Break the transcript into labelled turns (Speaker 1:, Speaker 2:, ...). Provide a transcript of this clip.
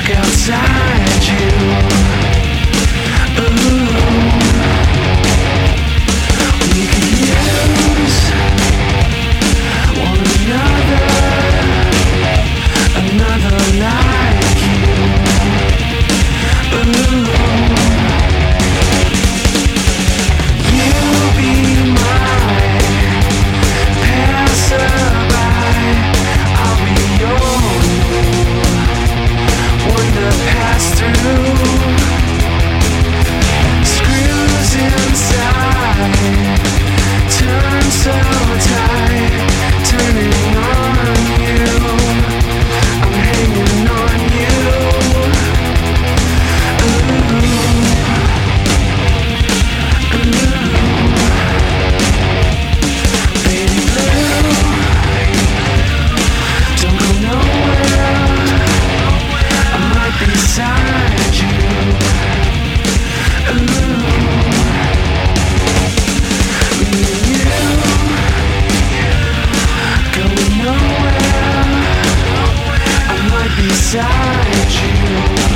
Speaker 1: outside you. Ooh, we could use one another like you. Ooh, you be my passerby, I'll be your one to pass through. Screws inside turn so tight, turning on you. I'm hanging on you. Baby blue, don't go nowhere. I'm right beside you. Me and you, going nowhere. I'm right beside you.